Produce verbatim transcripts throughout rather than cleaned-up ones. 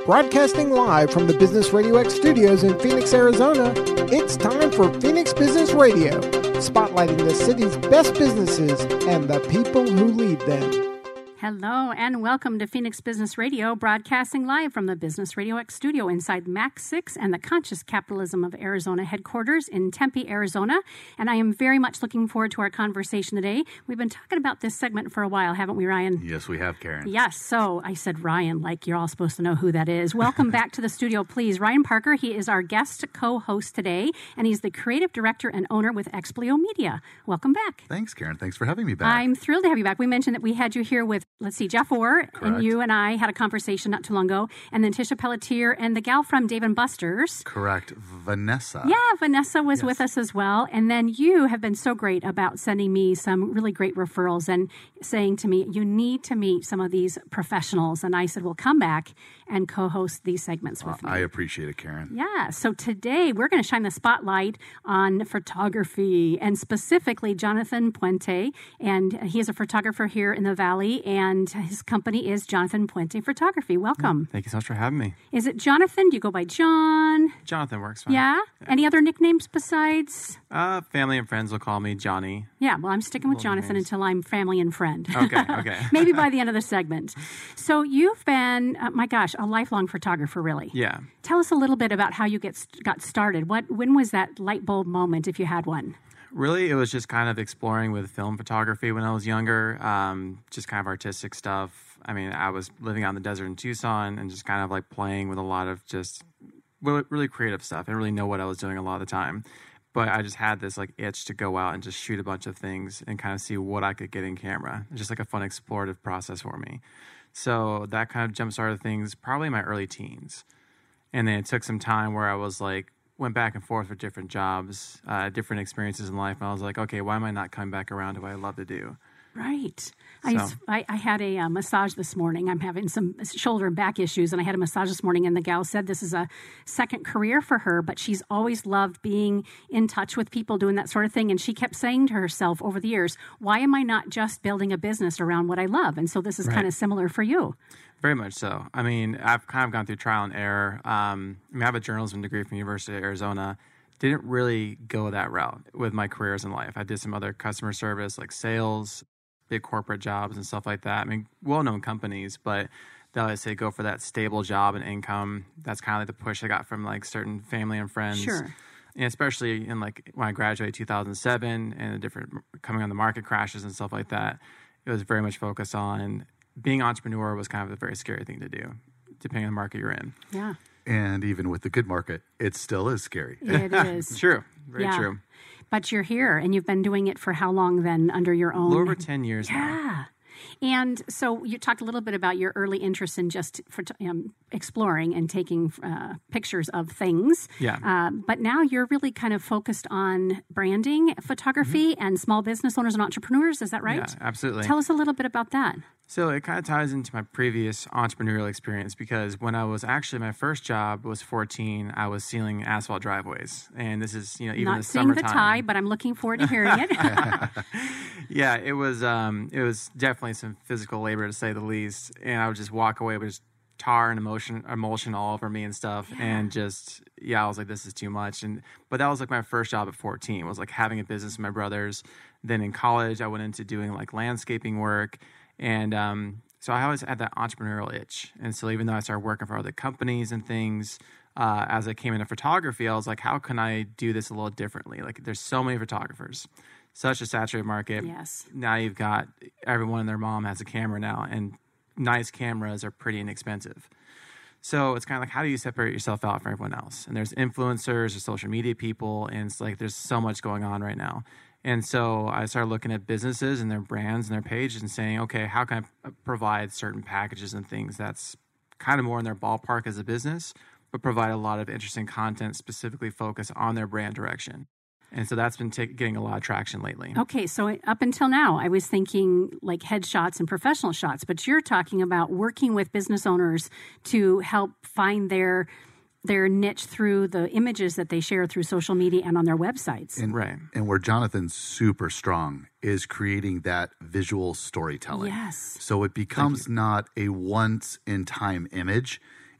Broadcasting live from the Business Radio X studios in Phoenix, Arizona, it's time for Phoenix Business Radio, spotlighting the city's best businesses and the people who lead them. Hello and welcome to Phoenix Business Radio, broadcasting live from the Business Radio X studio inside Max six and the Conscious Capitalism of Arizona headquarters in Tempe, Arizona. And I am very much looking forward to our conversation today. We've been talking about this segment for a while, haven't we, Ryan? Yes, we have, Karen. Yes. So I said Ryan, like you're all supposed to know who that is. Welcome back to the studio, please. Ryan Parker, he is our guest co-host today, and he's the creative director and owner with Explio Media. Welcome back. Thanks, Karen. Thanks for having me back. I'm thrilled to have you back. We mentioned that we had you here with Let's see, Jeff Orr, Correct. and you and I had a conversation not too long ago, and then Tisha Pelletier and the gal from Dave and Buster's. Correct. Vanessa. Yeah, Vanessa was Yes. with us as well. And then you have been so great about sending me some really great referrals and saying to me, you need to meet some of these professionals. And I said, well, come back and co-host these segments with Well, me. I appreciate it, Karen. Yeah, so today we're going to shine the spotlight on photography, and specifically Jonathan Puente, and he is a photographer here in the Valley, and his company is Jonathan Puente Photography. Welcome. Thank you so much for having me. Is it Jonathan? Do you go by John? Jonathan works fine. Yeah? Any other nicknames besides? Uh, family and friends will call me Johnny. Yeah, well, I'm sticking with Well, Jonathan nice. until I'm family and friend. Okay, okay. Maybe by the end of the segment. So you've been, uh, my gosh, a lifelong photographer, really. Yeah. Tell us a little bit about how you get got started. What when was that light bulb moment, if you had one? Really, it was just kind of exploring with film photography when I was younger, um, just kind of artistic stuff. I mean, I was living out in the desert in Tucson and just kind of like playing with a lot of just really, really creative stuff. I didn't really know what I was doing a lot of the time. But I just had this like itch to go out and just shoot a bunch of things and kind of see what I could get in camera. It's just like a fun explorative process for me. So that kind of jump-started things probably in my early teens. And then it took some time where I was like, went back and forth with different jobs, uh, different experiences in life. And I was like, okay, why am I not coming back around to what I love to do? Right. I, So- I, I had a uh, massage this morning. I'm having some shoulder and back issues, and I had a massage this morning, and the gal said this is a second career for her, but she's always loved being in touch with people, doing that sort of thing. And she kept saying to herself over the years, why am I not just building a business around what I love? And so this is Right. kind of similar for you. Very much so. I mean, I've kind of gone through trial and error. Um, I mean, I have a journalism degree from University of Arizona. Didn't really go that route with my careers in life. I did some other customer service, like sales, big corporate jobs and stuff like that. I mean, well-known companies, but they'll always say go for that stable job and income. That's kind of like the push I got from like certain family and friends. Sure. And especially in like when I graduated two thousand seven and the different coming on the market crashes and stuff like that, it was very much focused on being an entrepreneur was kind of a very scary thing to do, depending on the market you're in. Yeah, And even with the good market, it still is scary. it is. True. Very Yeah. true. But you're here, and you've been doing it for how long then under your A own? little over ten years now. Yeah. And so you talked a little bit about your early interest in just for, um, exploring and taking uh, pictures of things. Yeah. Uh, but now you're really kind of focused on branding, photography, and small business owners and entrepreneurs. Is that right? Mm-hmm. Yeah, absolutely. Tell us a little bit about that. So it kind of ties into my previous entrepreneurial experience because when I was actually, my first job was fourteen, I was sealing asphalt driveways. And this is, you know, even in Not the seeing the summertime. tie, but I'm looking forward to hearing it. Yeah, it was um, it was definitely some physical labor to say the least. And I would just walk away with just tar and emotion, emulsion all over me and stuff. Yeah. And just, yeah, I was like, this is too much. And But that was like my first job at fourteen, was like having a business with my brothers. Then in college, I went into doing like landscaping work. And um, so I always had that entrepreneurial itch. And so even though I started working for other companies and things, uh, as I came into photography, I was like, how can I do this a little differently? Like there's so many photographers, such a saturated market. Yes. Now you've got everyone and their mom has a camera now, and nice cameras are pretty inexpensive. So it's kind of like, how do you separate yourself out from everyone else? And there's influencers, there's social media people, and it's like there's so much going on right now. And so I started looking at businesses and their brands and their pages and saying, okay, how can I provide certain packages and things that's kind of more in their ballpark as a business, but provide a lot of interesting content specifically focused on their brand direction. And so that's been t- getting a lot of traction lately. Okay, so up until now, I was thinking like headshots and professional shots, but you're talking about working with business owners to help find their their niche through the images that they share through social media and on their websites. And, Right. and where Jonathan's super strong is creating that visual storytelling. Yes. So it becomes not a once-in-time image.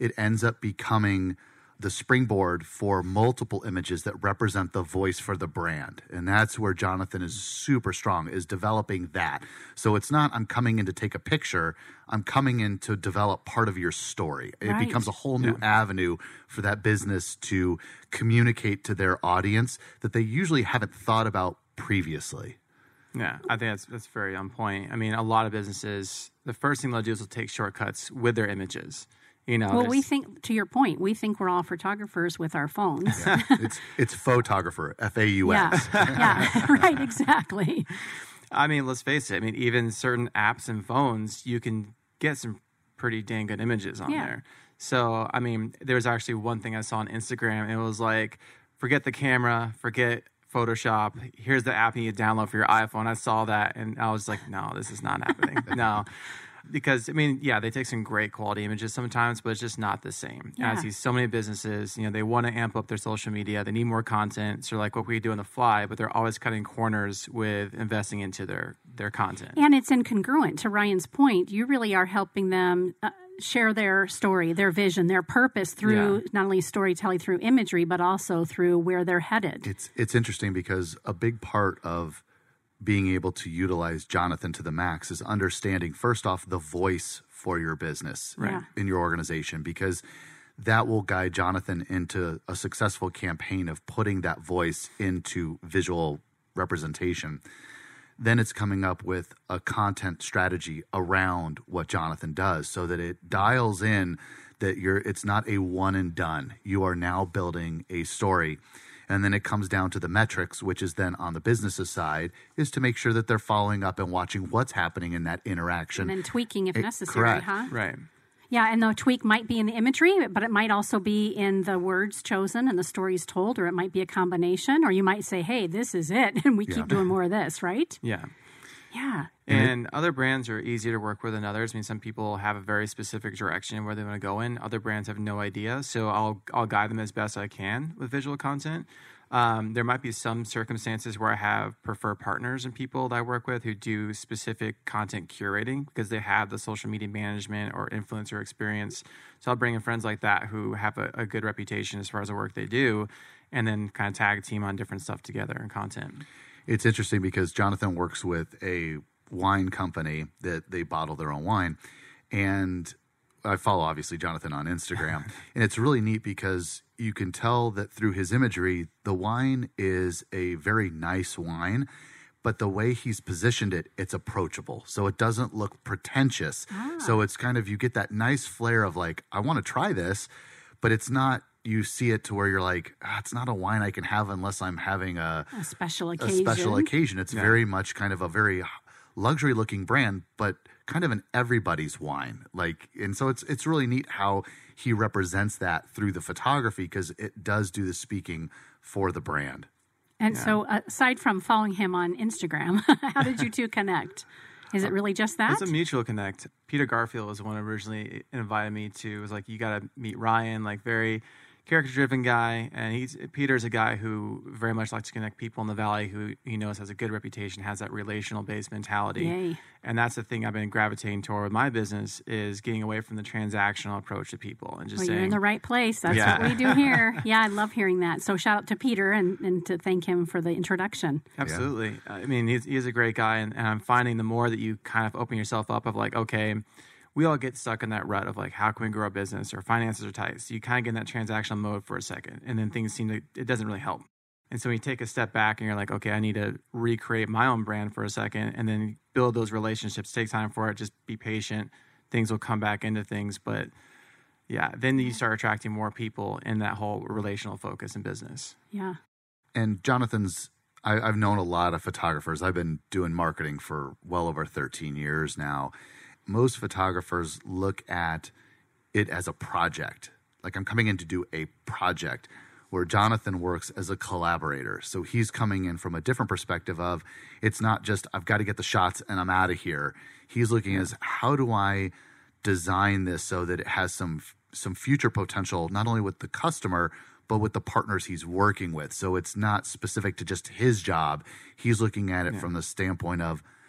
it ends up becoming the springboard for multiple images that represent the voice for the brand. And that's where Jonathan is super strong, is developing that. So it's not, I'm coming in to take a picture, I'm coming in to develop part of your story. It Right. becomes a whole new Yeah. avenue for that business to communicate to their audience that they usually haven't thought about previously. Yeah, I think that's that's very on point. I mean, a lot of businesses, the first thing they'll do is they'll take shortcuts with their images. You know, Well, we there's- think, to your point, we think we're all photographers with our phones. Yeah. it's it's photographer, F A U S. Yeah, yeah, right, exactly. I mean, let's face it. I mean, even certain apps and phones, you can get some pretty dang good images on Yeah. there. So, I mean, there was actually one thing I saw on Instagram. It was like, forget the camera, forget Photoshop. Here's the app you need to download for your iPhone. I saw that, and I was like, no, this is not happening. No. Because, I mean, yeah, they take some great quality images sometimes, but it's just not the same. Yeah. I see so many businesses, you know, they want to amp up their social media. They need more content. So, like what we do on the fly, but they're always cutting corners with investing into their, their content. And it's incongruent. To Ryan's point, you really are helping them uh, share their story, their vision, their purpose through Yeah. not only storytelling through imagery, but also through where they're headed. It's it's interesting because a big part of being able to utilize Jonathan to the max is understanding, first off, the voice for your business Right. in your organization, because that will guide Jonathan into a successful campaign of putting that voice into visual representation. Then it's coming up with a content strategy around what Jonathan does so that it dials in that you're it's not a one and done. You are now building a story. And then it comes down to the metrics, which is then on the business's side, is to make sure that they're following up and watching what's happening in that interaction. And then tweaking if It- necessary, correct. huh? Right. Yeah, and the tweak might be in the imagery, but it might also be in the words chosen and the stories told, or it might be a combination, or you might say, hey, this is it, and we Yeah. keep doing more of this, right? Yeah. Yeah. And other brands are easier to work with than others. I mean, some people have a very specific direction where they want to go in. Other brands have no idea. So I'll I'll guide them as best I can with visual content. Um, there might be some circumstances where I have preferred partners and people that I work with who do specific content curating because they have the social media management or influencer experience. So I'll bring in friends like that who have a, a good reputation as far as the work they do, and then kind of tag team on different stuff together and content. It's interesting because Jonathan works with a wine company that they bottle their own wine. And I follow, obviously, Jonathan on Instagram. And it's really neat because you can tell that through his imagery, the wine is a very nice wine. But the way he's positioned it, it's approachable. So it doesn't look pretentious. Ah. So it's kind of, you get that nice flair of like, I want to try this, but it's not, you see it to where you're like, ah, it's not a wine I can have unless I'm having a, A special a occasion. special occasion. It's Yeah. very much kind of a very luxury looking brand, but kind of an everybody's wine. Like, and so it's it's really neat how he represents that through the photography because it does do the speaking for the brand. And so, uh, aside from following him on Instagram, how did you two connect? Is it really just that? It's a mutual connect. Peter Garfield was the one who originally invited me to. Was like, you got to meet Ryan, like very character-driven guy, and he's Peter's a guy who very much likes to connect people in the valley who he knows has a good reputation, has that relational-based mentality. Yay. And that's the thing I've been gravitating toward with my business is getting away from the transactional approach to people and just Well, saying, you're in the right place. That's Yeah. what we do here. Yeah, I love hearing that. So shout out to Peter and, and to thank him for the introduction. Absolutely. I mean, he's, he's a great guy, and, and I'm finding the more that you kind of open yourself up of like, okay, we all get stuck in that rut of like, how can we grow a business or finances are tight. So you kind of get in that transactional mode for a second, and then things seem to, it doesn't really help. And so when you take a step back and you're like, okay, I need to recreate my own brand for a second and then build those relationships, take time for it, just be patient. Things will come back into things. But yeah, then you start attracting more people in that whole relational focus in business. Yeah. And Jonathan's, I, I've known a lot of photographers. I've been doing marketing for well over thirteen years now. Most photographers look at it as a project. Like I'm coming in to do a project, where Jonathan works as a collaborator. So he's coming in from a different perspective of it's not just I've got to get the shots and I'm out of here. He's looking as how do I design this so that it has some some future potential, not only with the customer, but with the partners he's working with. So it's not specific to just his job. He's looking at it Yeah. from the standpoint of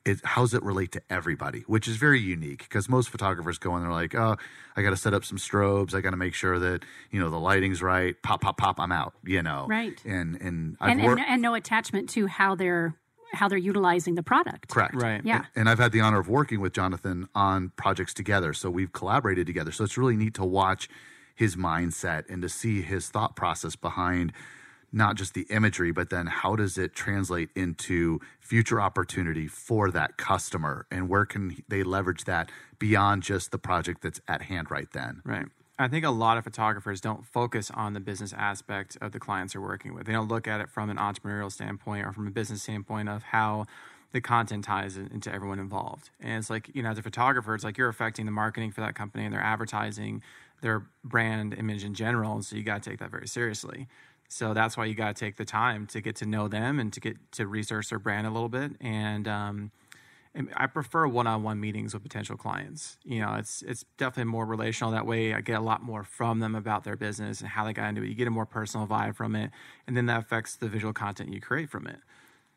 it, how does it relate to everybody, which is very unique because most photographers go in, they're like, oh, I got to set up some strobes. I got to make sure that, you know, the lighting's right. Pop, pop, pop, I'm out, you know. Right. And, and, I've and, worked, and, and no attachment to how they're how they're utilizing the product. Correct. Right. Yeah. And, and I've had the honor of working with Jonathan on projects together. So we've collaborated together. So it's really neat to watch his mindset and to see his thought process behind not just the imagery, but then how does it translate into future opportunity for that customer, and where can they leverage that beyond just the project that's at hand right then? Right. I think a lot of photographers don't focus on the business aspect of the clients they're working with. They don't look at it from an entrepreneurial standpoint or from a business standpoint of how the content ties into everyone involved. And it's like, you know, as a photographer, it's like you're affecting the marketing for that company and their advertising, their brand image in general. And so you got to take that very seriously. So that's why you got to take the time to get to know them and to get to research their brand a little bit. And, um, and I prefer one-on-one meetings with potential clients. You know, it's it's definitely more relational that way. I get a lot more from them about their business and how they got into it. You get a more personal vibe from it, and then that affects the visual content you create from it.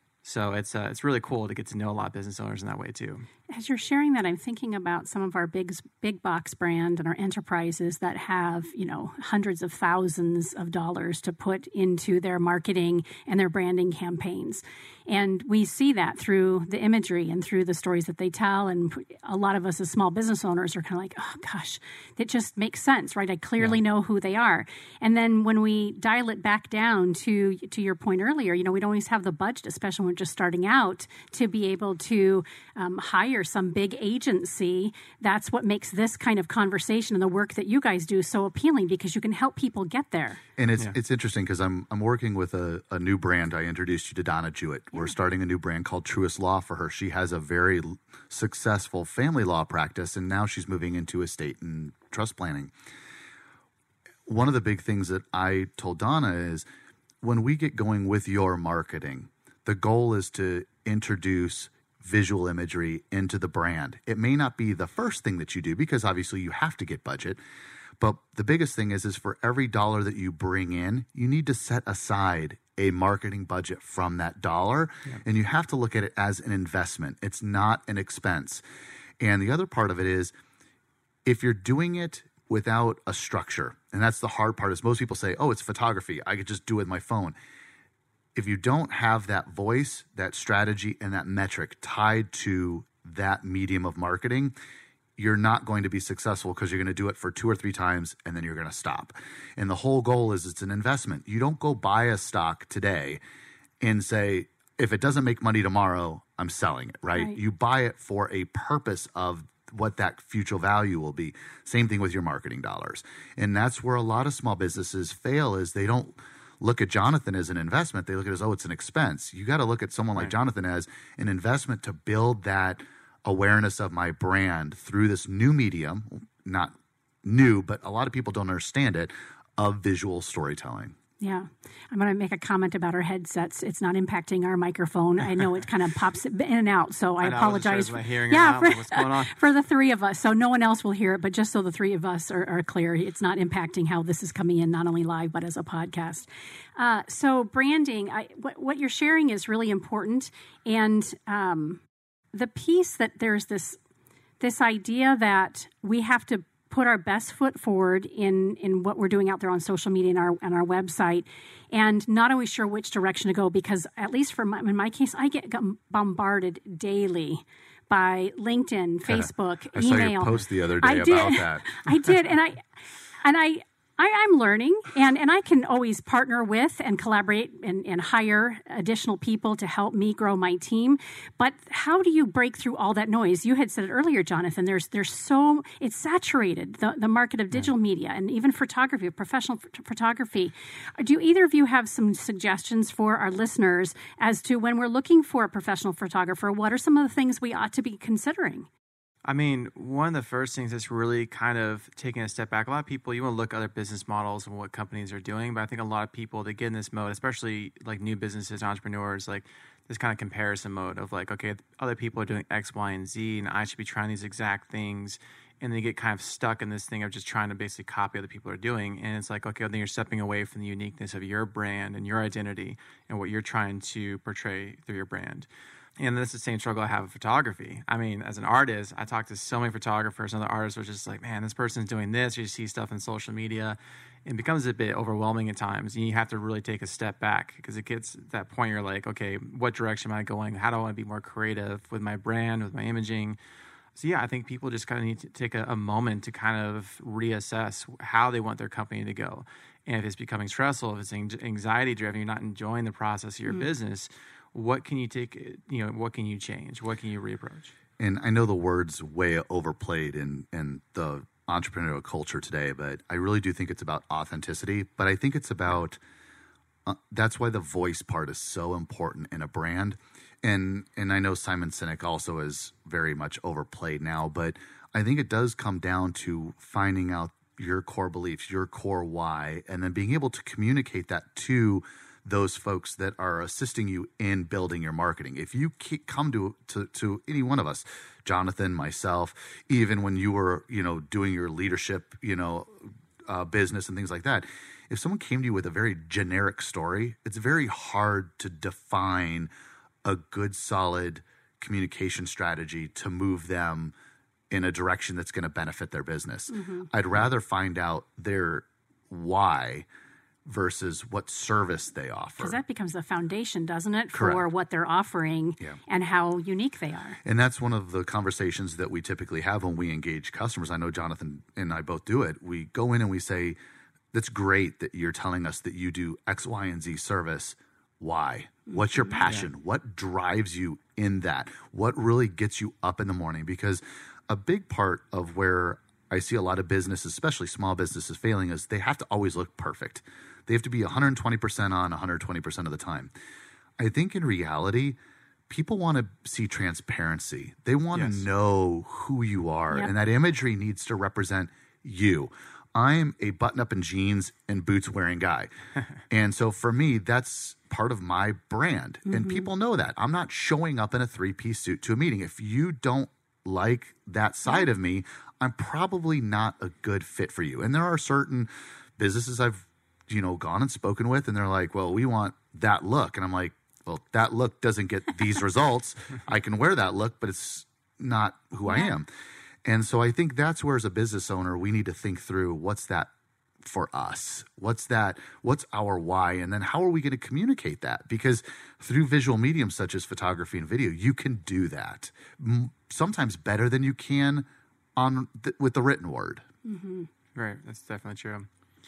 So it's uh, it's really cool to get to know a lot of business owners in that way too. As you're sharing that, I'm thinking about some of our big big box brand and our enterprises that have, you know, hundreds of thousands of dollars to put into their marketing and their branding campaigns. And we see that through the imagery and through the stories that they tell. And a lot of us as small business owners are kind of like, oh, gosh, that just makes sense, right? I clearly yeah. know who they are. And then when we dial it back down to to your point earlier, you know, we don't always have the budget, especially when we're just starting out, to be able to um, hire some big agency. That's what makes this kind of conversation and the work that you guys do so appealing, because you can help people get there. And it's yeah. it's interesting because I'm I'm working with a, a new brand. I introduced you to Donna Jewett. Yeah. We're starting a new brand called Truist Law for her. She has a very successful family law practice, and now she's moving into estate and trust planning. One of the big things that I told Donna is when we get going with your marketing, the goal is to introduce visual imagery into the brand. It may not be the first thing that you do because obviously you have to get budget. But the biggest thing is, is for every dollar that you bring in, you need to set aside a marketing budget from that dollar. Yeah. And you have to look at it as an investment. It's not an expense. And the other part of it is, if you're doing it without a structure, and that's the hard part, is most people say, oh, it's photography, I could just do it with my phone. If you don't have that voice, that strategy, and that metric tied to that medium of marketing, you're not going to be successful because you're going to do it for two or three times and then you're going to stop. And the whole goal is it's an investment. You don't go buy a stock today and say, if it doesn't make money tomorrow, I'm selling it, right? right? You buy it for a purpose of what that future value will be. Same thing with your marketing dollars. And that's where a lot of small businesses fail, is they don't look at Jonathan as an investment. They look at it as, oh, it's an expense. You got to look at someone like right. Jonathan as an investment to build that awareness of my brand through this new medium, not new, but a lot of people don't understand it, of visual storytelling. Yeah. I'm going to make a comment about our headsets. It's not impacting our microphone. I know it kind of pops in and out, so I, I know, apologize. I was hearing yeah, for, what's going on? For the three of us. So no one else will hear it, but just so the three of us are, are clear, it's not impacting how this is coming in, not only live, but as a podcast. Uh, so branding, I, what, what you're sharing is really important. And um, the piece that there's this this idea that we have to put our best foot forward in, in what we're doing out there on social media and our and our website, and not always sure which direction to go, because at least for my, in my case, I get bombarded daily by LinkedIn, Facebook, I email. saw your post the other day I about did. that. I did, and I and I. I, I'm learning, and, and I can always partner with and collaborate and, and hire additional people to help me grow my team. But how do you break through all that noise? You had said it earlier, Jonathan. There's there's so it's saturated, the, the market of digital yeah. media and even photography, professional ph- photography. Do either of you have some suggestions for our listeners as to when we're looking for a professional photographer? What are some of the things we ought to be considering? I mean, one of the first things that's really kind of taking a step back, a lot of people, you want to look at other business models and what companies are doing, but I think a lot of people, they get in this mode, especially like new businesses, entrepreneurs, like this kind of comparison mode of like, okay, other people are doing X, Y, and Z, and I should be trying these exact things. And they get kind of stuck in this thing of just trying to basically copy other people are doing. And it's like, okay, well, then you're stepping away from the uniqueness of your brand and your identity and what you're trying to portray through your brand. And this is the same struggle I have with photography. I mean, as an artist, I talk to so many photographers and other artists who are just like, man, this person's doing this. You see stuff in social media. It becomes a bit overwhelming at times. And you have to really take a step back because it gets to that point you're like, okay, what direction am I going? How do I want to be more creative with my brand, with my imaging? So, yeah, I think people just kind of need to take a, a moment to kind of reassess how they want their company to go. And if it's becoming stressful, if it's anxiety-driven, you're not enjoying the process of your mm. business, what can you take, you know, what can you change? What can you reapproach? And I know the word's way overplayed in, in the entrepreneurial culture today, but I really do think it's about authenticity. But I think it's about, uh, that's why the voice part is so important in a brand. And and I know Simon Sinek also is very much overplayed now, but I think it does come down to finding out your core beliefs, your core why, and then being able to communicate that to those folks that are assisting you in building your marketing. If you come to, to to any one of us, Jonathan, myself, even when you were, you know, doing your leadership, you know, uh, business and things like that, if someone came to you with a very generic story, it's very hard to define a good, solid communication strategy to move them in a direction that's going to benefit their business. Mm-hmm. I'd rather find out their why versus what service they offer. Because that becomes the foundation, doesn't it, Correct. for what they're offering yeah. and how unique they are. And that's one of the conversations that we typically have when we engage customers. I know Jonathan and I both do it. We go in and we say, that's great that you're telling us that you do X, Y, and Z service. Why? What's your passion? Yeah. What drives you in that? What really gets you up in the morning? Because a big part of where I see a lot of businesses, especially small businesses, failing is they have to always look perfect. They have to be one hundred twenty percent on one hundred twenty percent of the time. I think in reality, people want to see transparency. They want yes. to know who you are. Yep. And that imagery needs to represent you. I'm a button-up in jeans and boots wearing guy. And so for me, that's part of my brand. Mm-hmm. And people know that. I'm not showing up in a three-piece suit to a meeting. If you don't like that side yeah. of me, I'm probably not a good fit for you. And there are certain businesses I've, you know, gone and spoken with, and they're like, well, we want that look. And I'm like, well, that look doesn't get these results. I can wear that look, but it's not who yeah. I am. And so I think that's where, as a business owner, we need to think through what's that for us? What's that? What's our why? And then how are we going to communicate that? Because through visual mediums such as photography and video, you can do that sometimes better than you can on th- with the written word. Mm-hmm. Right. That's definitely true.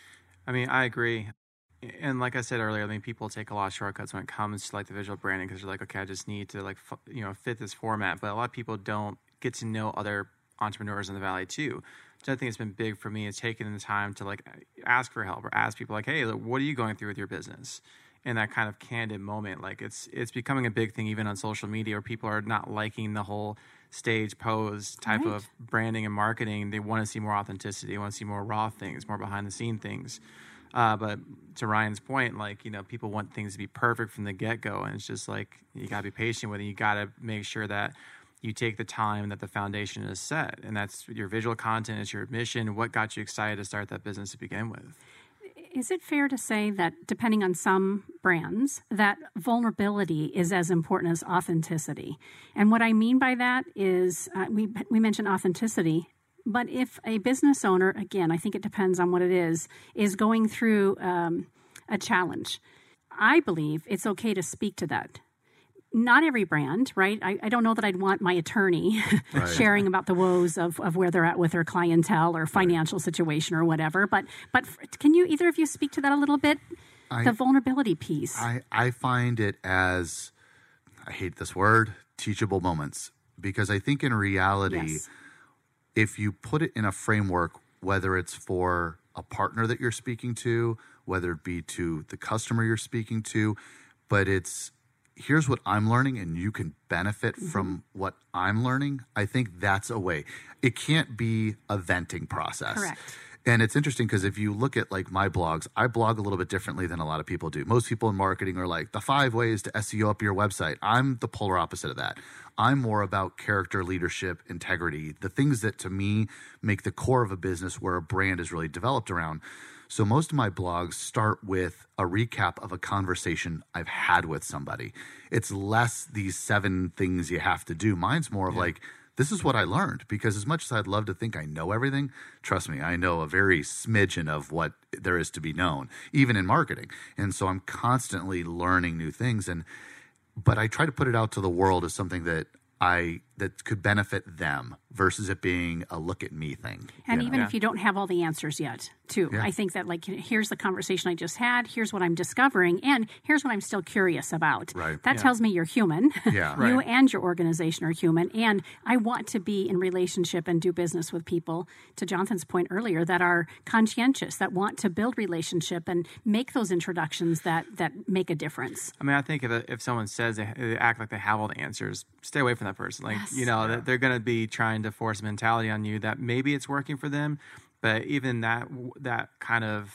I mean, I agree. And like I said earlier, I mean, people take a lot of shortcuts when it comes to like the visual branding because they're like, okay, I just need to like, f- you know, fit this format. But a lot of people don't get to know other entrepreneurs in the Valley too. So I think it's been big for me is taking the time to like ask for help or ask people like, hey, what are you going through with your business? In that kind of candid moment, like it's it's becoming a big thing even on social media where people are not liking the whole stage pose type right. of branding and marketing. They want to see more authenticity. They want to see more raw things, more behind the scene things. Uh, but to Ryan's point, like, you know, people want things to be perfect from the get-go. And it's just like, you got to be patient with it. You got to make sure that you take the time that the foundation is set. And that's your visual content, it's your mission, what got you excited to start that business to begin with. Is it fair to say that, depending on some brands, that vulnerability is as important as authenticity? And what I mean by that is, uh, we we mentioned authenticity, but if a business owner, again, I think it depends on what it is, is going through um, a challenge, I believe it's okay to speak to that. Not every brand, right? I, I don't know that I'd want my attorney right. sharing about the woes of, of where they're at with their clientele or financial right. situation or whatever. But but can you, either of you, speak to that a little bit? I, the vulnerability piece. I, I find it as, I hate this word, teachable moments. Because I think in reality, yes. if you put it in a framework, whether it's for a partner that you're speaking to, whether it be to the customer you're speaking to, but it's, here's what I'm learning and you can benefit mm-hmm. from what I'm learning. I think that's a way. It can't be a venting process. Correct. And it's interesting because if you look at like my blogs, I blog a little bit differently than a lot of people do. Most people in marketing are like the five ways to S E O up your website. I'm the polar opposite of that. I'm more about character, leadership, integrity, the things that to me make the core of a business where a brand is really developed around. So most of my blogs start with a recap of a conversation I've had with somebody. It's less these seven things you have to do. Mine's more of yeah. like, this is what I learned, because as much as I'd love to think I know everything, trust me, I know a very smidgen of what there is to be known, even in marketing. And so I'm constantly learning new things. And but I try to put it out to the world as something that I that could benefit them versus it being a look at me thing. And you even know? if you don't have all the answers yet, too. Yeah. I think that, like, here's the conversation I just had, here's what I'm discovering, and here's what I'm still curious about. Right. That yeah. tells me you're human. Yeah. You right. and your organization are human, and I want to be in relationship and do business with people, to Jonathan's point earlier, that are conscientious, that want to build relationship and make those introductions that, that make a difference. I mean, I think if, if someone says they, they act like they have all the answers, stay away from that person. Like, Yes. you know, Yeah. they're going to be trying to force a mentality on you that maybe it's working for them, but even that that kind of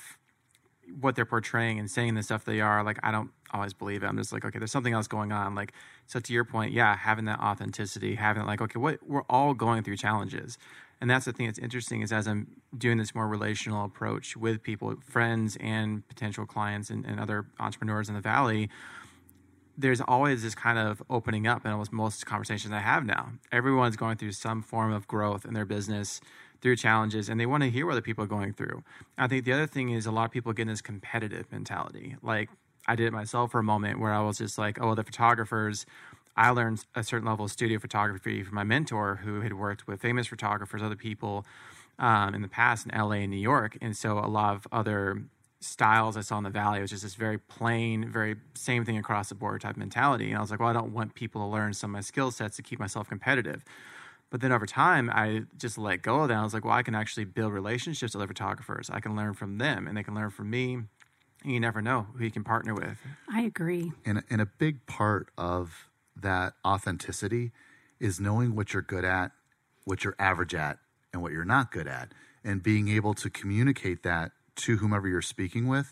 what they're portraying and saying the stuff they are, like, I don't always believe it. I'm just like, okay, there's something else going on. Like, so to your point, yeah, having that authenticity, having like, okay, what we're all going through challenges. And that's the thing that's interesting is as I'm doing this more relational approach with people, friends and potential clients and, and other entrepreneurs in the Valley, there's always this kind of opening up in almost most conversations I have now. Everyone's going through some form of growth in their business through challenges, and they want to hear what other people are going through. I think the other thing is a lot of people get in this competitive mentality. Like, I did it myself for a moment where I was just like, oh, the photographers, I learned a certain level of studio photography from my mentor who had worked with famous photographers, other people um, in the past in L A and New York. And so a lot of other styles I saw in the Valley was just this very plain, very same thing across the board type mentality. And I was like, well, I don't want people to learn some of my skill sets to keep myself competitive. But then over time, I just let go of that. I was like, well, I can actually build relationships with other photographers. I can learn from them and they can learn from me. And you never know who you can partner with. I agree. And, and a big part of that authenticity is knowing what you're good at, what you're average at, and what you're not good at, and being able to communicate that to whomever you're speaking with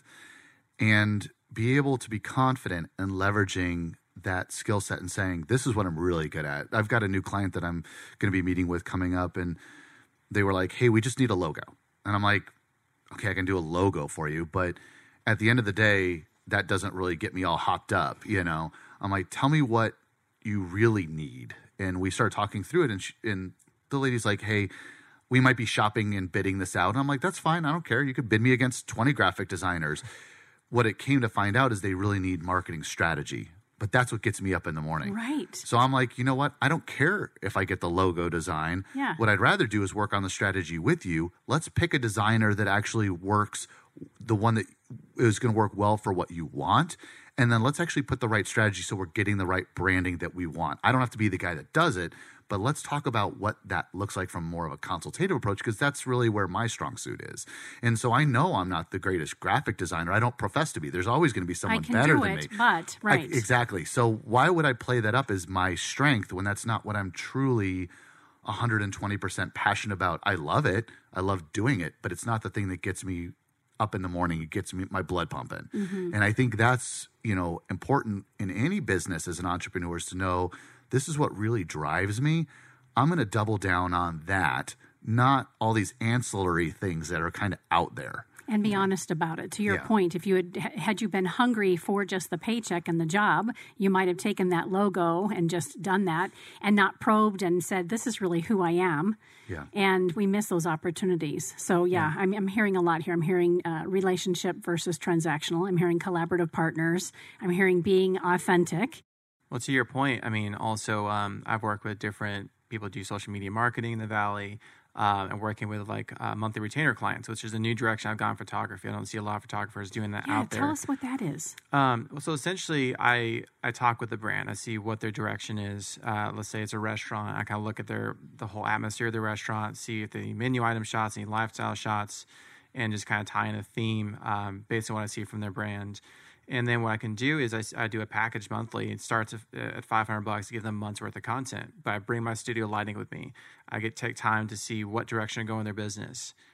and be able to be confident in leveraging that skill set and saying, this is what I'm really good at. I've got a new client that I'm going to be meeting with coming up, and they were like, hey, we just need a logo. And I'm like, okay, I can do a logo for you. But at the end of the day, that doesn't really get me all hopped up. You know, I'm like, tell me what you really need. And we started talking through it. And, she, and the lady's like, hey, we might be shopping and bidding this out. And I'm like, that's fine. I don't care. You could bid me against twenty graphic designers. What it came to find out is they really need marketing strategy. But that's what gets me up in the morning. Right. So I'm like, you know what? I don't care if I get the logo design. Yeah. What I'd rather do is work on the strategy with you. Let's pick a designer that actually works, the one that is going to work well for what you want. And then let's actually put the right strategy so we're getting the right branding that we want. I don't have to be the guy that does it, but let's talk about what that looks like from more of a consultative approach, because that's really where my strong suit is. And so I know I'm not the greatest graphic designer. I don't profess to be. There's always going to be someone I can better do than it, me. But, right. I, exactly. So why would I play that up as my strength when that's not what I'm truly one hundred twenty percent passionate about? I love it. I love doing it, but it's not the thing that gets me up in the morning. It gets me my blood pumping. Mm-hmm. And I think that's, you know, important in any business as an entrepreneur, is to know this is what really drives me. I'm going to double down on that, not all these ancillary things that are kind of out there. And be honest about it. To your Yeah. point, if you had had you been hungry for just the paycheck and the job, you might have taken that logo and just done that and not probed and said, this is really who I am. Yeah. And we miss those opportunities. So, yeah, yeah. I'm, I'm hearing a lot here. I'm hearing uh, relationship versus transactional. I'm hearing collaborative partners. I'm hearing being authentic. Well, to your point, I mean, also, um, I've worked with different people who do social media marketing in the Valley. Uh, and working with like uh, monthly retainer clients, which is a new direction I've gone in photography. I don't see a lot of photographers doing that yeah, out there. Tell us what that is. Um, so essentially, I I talk with the brand. I see what their direction is. Uh, let's say it's a restaurant. I kind of look at their the whole atmosphere of the restaurant, see if the menu item shots, any lifestyle shots, and just kind of tie in a theme um, based on what I see from their brand. And then what I can do is I, I do a package monthly. It starts at five hundred bucks to give them a month's worth of content. But I bring my studio lighting with me. I get take time to see what direction to go in their business.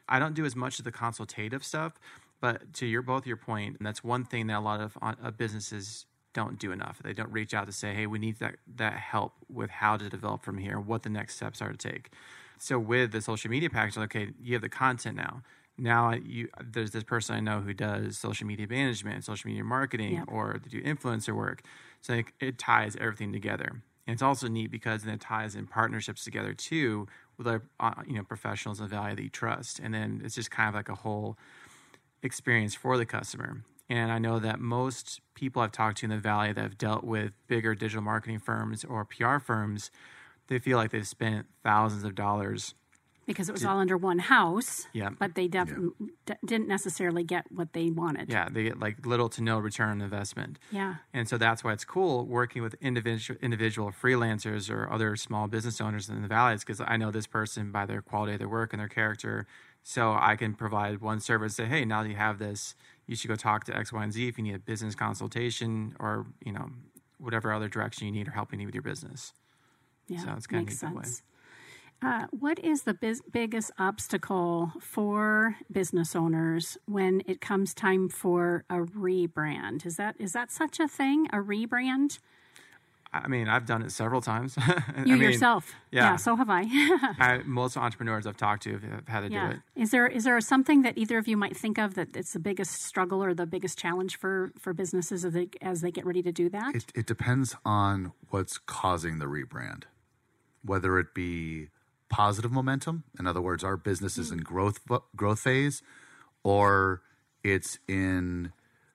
I don't do as much of the consultative stuff, but to your both your point, and that's one thing that a lot of uh, businesses don't do enough. They don't reach out to say, hey, we need that that help with how to develop from here, what the next steps are to take. So with the social media package, okay, you have the content now. Now you, there's this person I know who does social media management, social media marketing, yep. or they do influencer work. So it, it ties everything together. And it's also neat because then it ties in partnerships together too with other, uh, you know, professionals in the Valley that you trust. And then it's just kind of like a whole experience for the customer. And I know that most people I've talked to in the Valley that have dealt with bigger digital marketing firms or P R firms, they feel like they've spent thousands of dollars because it was to, all under one house, yeah. but they def- yeah. d- didn't necessarily get what they wanted. Yeah, they get like little to no return on investment. Yeah. And so that's why it's cool working with individual individual freelancers or other small business owners in the Valley, because I know this person by their quality of their work and their character. So I can provide one service, say, hey, now that you have this, you should go talk to X, Y, and Z if you need a business consultation or, you know, whatever other direction you need or help you need with your business. Yeah, so it's kind makes of neat that way. sense. Uh, what is the biz- biggest obstacle for business owners when it comes time for a rebrand? Is that is that such a thing, a rebrand? I mean, I've done it several times. You I mean, yourself. Yeah. yeah, so have I. I. Most entrepreneurs I've talked to have had to yeah. do it. Is there is there something that either of you might think of that it's the biggest struggle or the biggest challenge for, for businesses as they, as they get ready to do that? It, it depends on what's causing the rebrand, whether it be positive momentum, in other words, our business is in growth growth phase, or it's in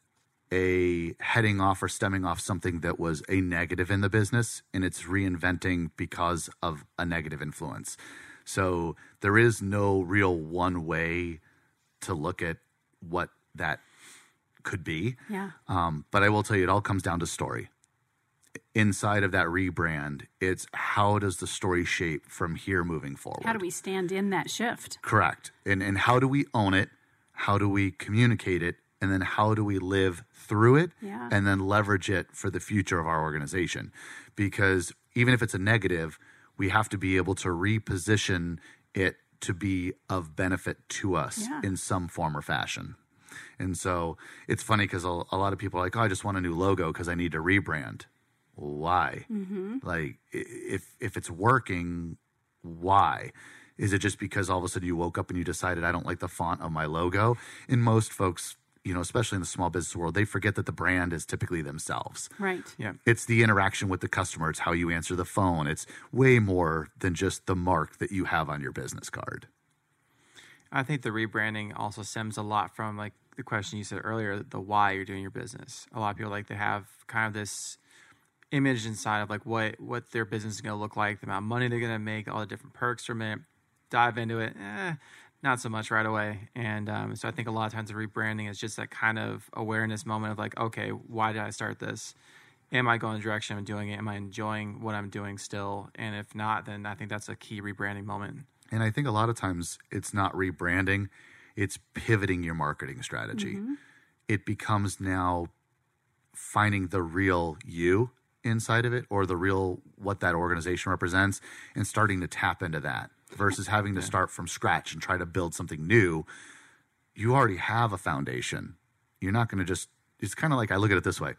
a heading off or stemming off something that was a negative in the business, and it's reinventing because of a negative influence. So there is no real one way to look at what that could be. Yeah. Um, but I will tell you, it all comes down to story. Inside of that rebrand, it's how does the story shape from here moving forward? How do we stand in that shift? Correct. And and how do we own it? How do we communicate it? And then how do we live through it yeah. and then leverage it for the future of our organization? Because even if it's a negative, we have to be able to reposition it to be of benefit to us yeah. in some form or fashion. And so it's funny because a, a lot of people are like, oh, I just want a new logo because I need to rebrand. Why? Mm-hmm. Like, if if it's working, why? Is it just because all of a sudden you woke up and you decided I don't like the font of my logo? And most folks, you know, especially in the small business world, they forget that the brand is typically themselves. Right. Yeah. It's the interaction with the customer. It's how you answer the phone. It's way more than just the mark that you have on your business card. I think the rebranding also stems a lot from like the question you said earlier, the why you're doing your business. A lot of people like to have kind of this image inside of like what, what their business is going to look like, the amount of money they're going to make, all the different perks from it. Dive into it, eh, not so much right away. And um, so I think a lot of times the rebranding is just that kind of awareness moment of like, okay, why did I start this? Am I going the direction I'm doing it? Am I enjoying what I'm doing still? And if not, then I think that's a key rebranding moment. And I think a lot of times it's not rebranding, it's pivoting your marketing strategy. Mm-hmm. It becomes now finding the real you inside of it, or the real what that organization represents, and starting to tap into that versus having to yeah. start from scratch and try to build something new. You already have a foundation. You're not going to just, it's kind of like, I look at it this way.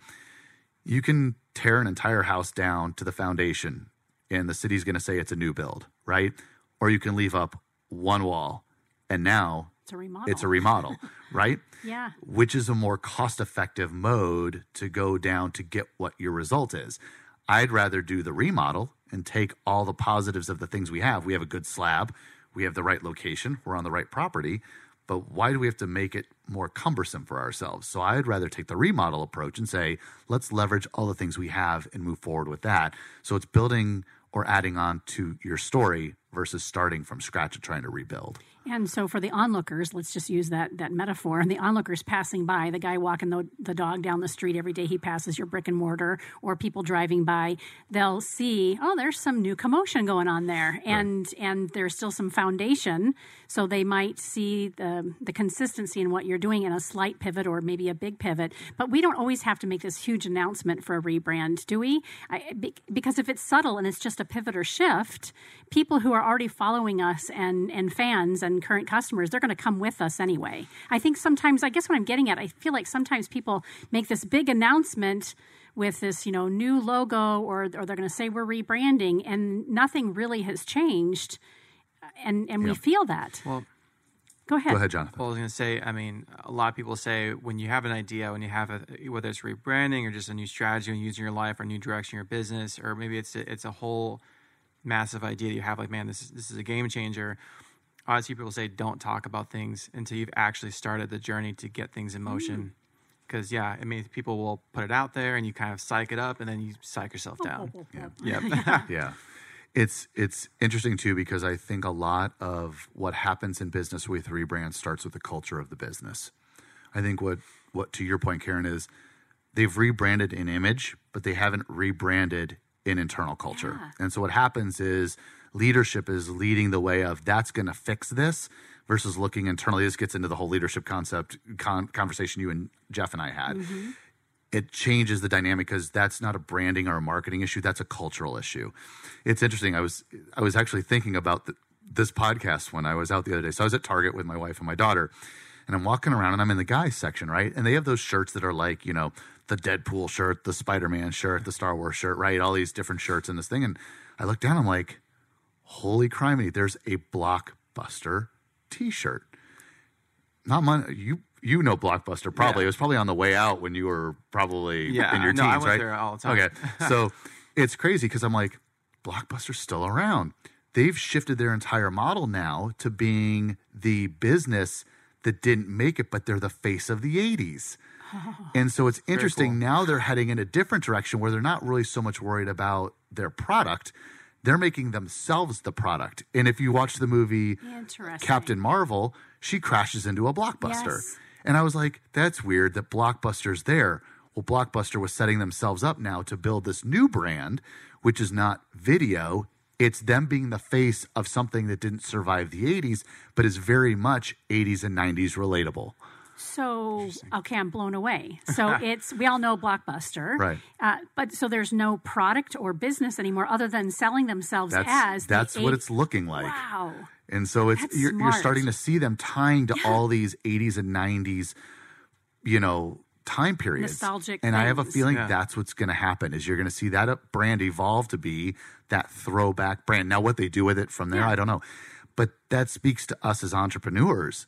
You can tear an entire house down to the foundation and the city's going to say it's a new build, right? Or you can leave up one wall and now it's a remodel, it's a remodel right? Yeah. Which is a more cost-effective mode to go down to get what your result is. I'd rather do the remodel and take all the positives of the things we have. We have a good slab. We have the right location. We're on the right property. But why do we have to make it more cumbersome for ourselves? So I'd rather take the remodel approach and say, let's leverage all the things we have and move forward with that. So it's building or adding on to your story versus starting from scratch and trying to rebuild. And so for the onlookers, let's just use that that metaphor, and the onlookers passing by, the guy walking the, the dog down the street every day, he passes your brick and mortar, or people driving by, they'll see, oh, there's some new commotion going on there, and right. and there's still some foundation, so they might see the, the consistency in what you're doing in a slight pivot or maybe a big pivot. But we don't always have to make this huge announcement for a rebrand, do we? I, because if it's subtle and it's just a pivot or shift, people who are already following us and, and fans and and current customers, they're going to come with us anyway. I think sometimes, I guess what I'm getting at, I feel like sometimes people make this big announcement with this, you know, new logo, or, or they're going to say we're rebranding, and nothing really has changed. And, and Yeah. we feel that. Well, Go ahead. Go ahead, Jonathan. Well, I was going to say, I mean, a lot of people say when you have an idea, when you have a, whether it's rebranding or just a new strategy and using your life or a new direction in your business, or maybe it's a, it's a whole massive idea that you have, like, man, this is, this is a game changer. Obviously, people say don't talk about things until you've actually started the journey to get things in motion. Because, yeah, I mean, people will put it out there and you kind of psych it up and then you psych yourself down. Yeah. Yep. Yeah. It's it's interesting too, because I think a lot of what happens in business with rebrand starts with the culture of the business. I think what what to your point, Karen, is they've rebranded in image, but they haven't rebranded in internal culture. Yeah. And so what happens is leadership is leading the way of that's going to fix this versus looking internally. This gets into the whole leadership concept con- conversation you and Jeff and I had. Mm-hmm. It changes the dynamic because that's not a branding or a marketing issue. That's a cultural issue. It's interesting. I was I was actually thinking about the, this podcast when I was out the other day. So I was at Target with my wife and my daughter, and I'm walking around and I'm in the guys section, right? And they have those shirts that are like, you know, the Deadpool shirt, the Spider-Man shirt, the Star Wars shirt, right? All these different shirts in this thing. And I look down, I'm like, holy criminy, there's a Blockbuster t-shirt. Not money. You you know Blockbuster probably. Yeah. It was probably on the way out when you were probably Yeah, in your no, teens, I went right? there all the time. Okay. So it's crazy because I'm like, Blockbuster's still around. They've shifted their entire model now to being the business that didn't make it, but they're the face of the eighties. Oh, and so it's interesting. cool. Now they're heading in a different direction where they're not really so much worried about their product. They're making themselves the product. And if you watch the movie Interesting. Captain Marvel, she crashes into a Blockbuster. Yes. And I was like, that's weird that Blockbuster's there. Well, Blockbuster was setting themselves up now to build this new brand, which is not video. It's them being the face of something that didn't survive the eighties, but is very much eighties and nineties relatable. So, okay, I'm blown away. So it's, we all know Blockbuster. Right. Uh, but so there's no product or business anymore other than selling themselves That's, as the that's what eight- it's looking like. Wow. And so it's That's you're, you're smart. starting to see them tying to all these eighties and nineties, you know, time periods. Nostalgic And I have a things. feeling Yeah. that's what's going to happen is you're going to see that uh, brand evolve to be that throwback brand. Now, what they do with it from there, Yeah. I don't know. But that speaks to us as entrepreneurs.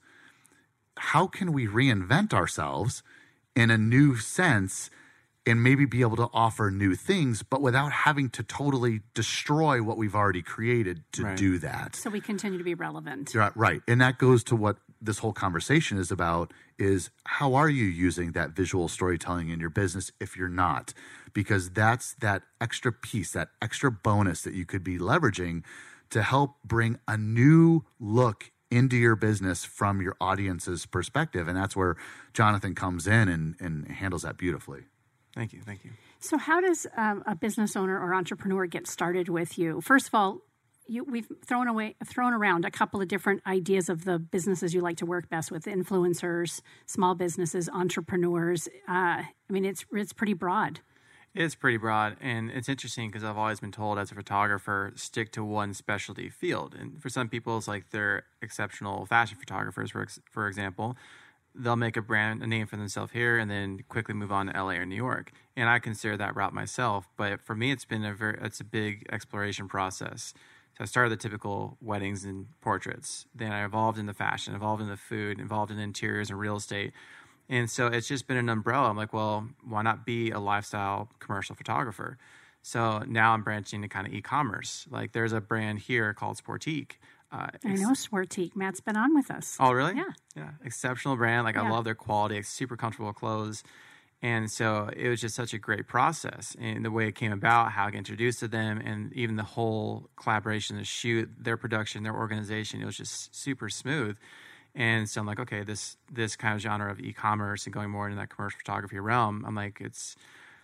How can we reinvent ourselves in a new sense and maybe be able to offer new things, but without having to totally destroy what we've already created to Right. do that? So we continue to be relevant. Right, right. And that goes to what this whole conversation is about is how are you using that visual storytelling in your business if you're not? Because that's that extra piece, that extra bonus that you could be leveraging to help bring a new look into your business from your audience's perspective. And that's where Jonathan comes in and, and handles that beautifully. Thank you. Thank you. So how does um, a business owner or entrepreneur get started with you? First of all, you, we've thrown away, thrown around a couple of different ideas of the businesses you like to work best with: influencers, small businesses, entrepreneurs. Uh, I mean, it's it's pretty broad. It's pretty broad, and it's interesting because I've always been told as a photographer, stick to one specialty field. And for some people, it's like they're exceptional fashion photographers, for ex- for example. They'll make a brand, a name for themselves here, and then quickly move on to L A or New York. And I consider that route myself. But for me, it's been a very, it's a big exploration process. So I started the typical weddings and portraits. Then I evolved into fashion, evolved into food, evolved in interiors and real estate. And so it's just been an umbrella. I'm like, well, why not be a lifestyle commercial photographer? So now I'm branching to kind of e-commerce. Like there's a brand here called Sportique. Uh, I know Sportique. Matt's been on with us. Oh, really? Yeah. Yeah. Exceptional brand. Like Yeah. I love their quality. It's super comfortable clothes. And so it was just such a great process. And the way it came about, how I got introduced to them, and even the whole collaboration, the shoot, their production, their organization, it was just super smooth. And so I'm like, okay, this this kind of genre of e-commerce and going more into that commercial photography realm, I'm like, it's,